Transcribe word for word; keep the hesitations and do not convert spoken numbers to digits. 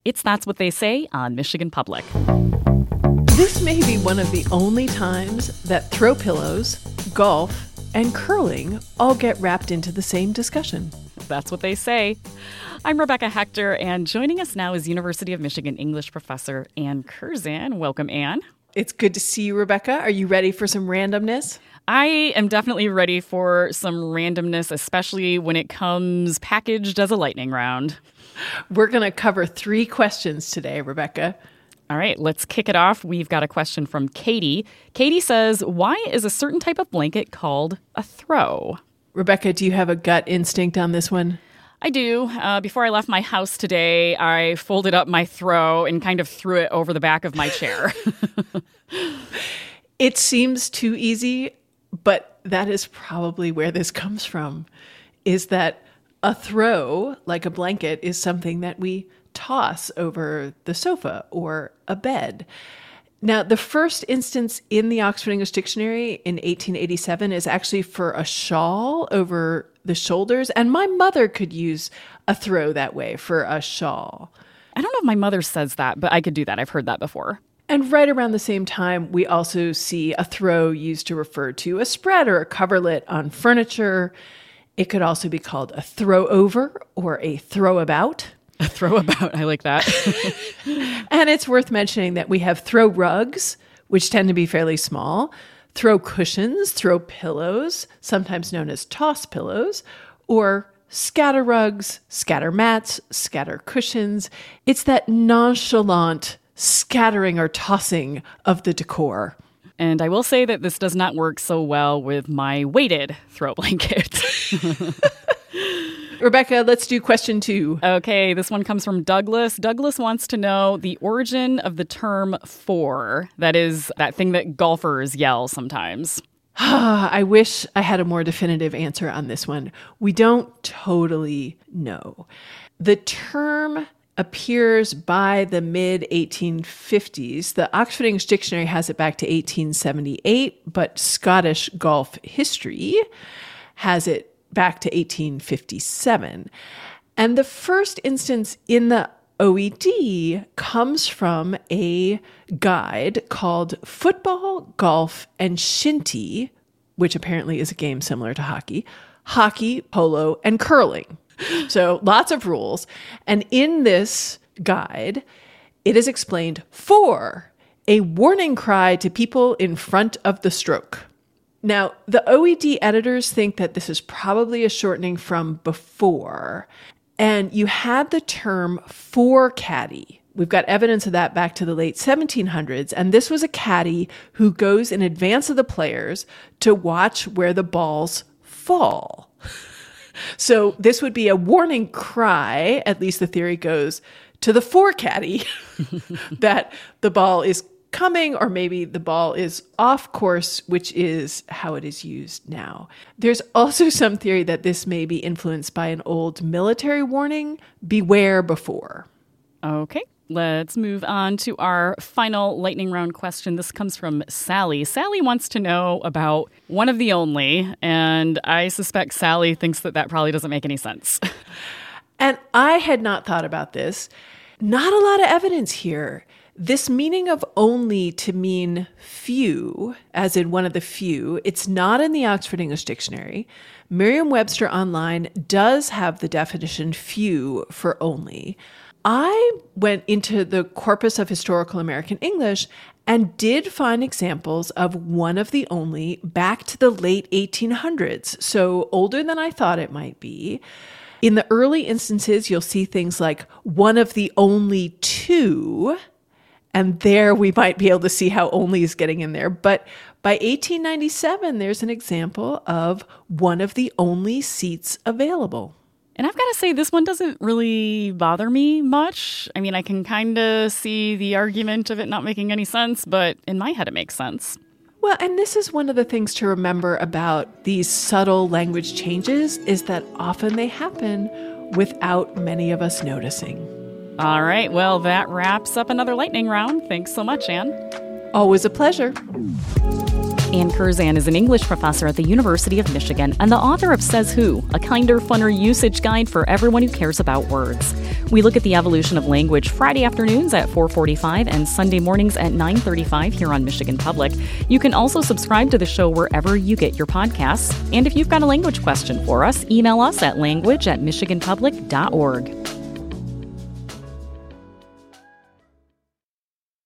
It's That's What They Say on Michigan Public. This may be one of the only times that throw pillows, golf, and curling all get wrapped into the same discussion. That's what they say. I'm Rebecca Hector, and joining us now is University of Michigan English professor Ann Curzan. Welcome, Ann. It's good to see you, Rebecca. Are you ready for some randomness? I am definitely ready for some randomness, especially when it comes packaged as a lightning round. We're going to cover three questions today, Rebecca. All right, let's kick it off. We've got a question from Katie. Katie says, why is a certain type of blanket called a throw? Rebecca, do you have a gut instinct on this one? I do. Uh, before I left my house today, I folded up my throw and kind of threw it over the back of my chair. It seems too easy, but that is probably where this comes from, is that a throw, like a blanket, is something that we toss over the sofa or a bed. Now, the first instance in the Oxford English Dictionary in eighteen eighty-seven is actually for a shawl over the shoulders, and my mother could use a throw that way for a shawl. I don't know if my mother says that, but I could do that. I've heard that before. And right around the same time, we also see a throw used to refer to a spread or a coverlet on furniture. It could also be called a throw over or a throw about. A throw about, I like that. And it's worth mentioning that we have throw rugs, which tend to be fairly small, throw cushions, throw pillows, sometimes known as toss pillows, or scatter rugs, scatter mats, scatter cushions. It's that nonchalant scattering or tossing of the decor. And I will say that this does not work so well with my weighted throw blanket. Rebecca, let's do question two. Okay, this one comes from Douglas. Douglas wants to know the origin of the term four. That is that thing that golfers yell sometimes. I wish I had a more definitive answer on this one. We don't totally know. The term appears by the mid eighteen fifties. The Oxford English Dictionary has it back to eighteen seventy-eight, but Scottish Golf History has it back to eighteen fifty-seven. And the first instance in the O E D comes from a guide called Football, Golf, and Shinty, which apparently is a game similar to hockey, hockey, polo, and curling. So lots of rules. And in this guide, it is explained for a warning cry to people in front of the stroke. Now, the O E D editors think that this is probably a shortening from before. And you had the term for caddy. We've got evidence of that back to the late seventeen hundreds. And this was a caddy who goes in advance of the players to watch where the balls fall. So this would be a warning cry, at least the theory goes, to the for caddy that the ball is coming, or maybe the ball is off course, which is how it is used now. There's also some theory that this may be influenced by an old military warning, beware before. Okay, let's move on to our final lightning round question. This comes from Sally. Sally wants to know about one of the only, and I suspect Sally thinks that that probably doesn't make any sense. And I had not thought about this. Not a lot of evidence here. This meaning of only to mean few, as in one of the few, it's not in the Oxford English Dictionary. Merriam-Webster Online does have the definition few for only. I went into the corpus of historical American English and did find examples of one of the only back to the late eighteen hundreds, so older than I thought it might be. In the early instances, you'll see things like one of the only two. And there we might be able to see how only is getting in there. But by eighteen ninety-seven, there's an example of one of the only seats available. And I've got to say, this one doesn't really bother me much. I mean, I can kind of see the argument of it not making any sense, but in my head, it makes sense. Well, and this is one of the things to remember about these subtle language changes is that often they happen without many of us noticing. All right. Well, that wraps up another lightning round. Thanks so much, Ann. Always a pleasure. Ann Curzan is an English professor at the University of Michigan and the author of Says Who, a kinder, funner usage guide for everyone who cares about words. We look at the evolution of language Friday afternoons at four forty-five and Sunday mornings at nine thirty-five here on Michigan Public. You can also subscribe to the show wherever you get your podcasts. And if you've got a language question for us, email us at language at michigan public dot org.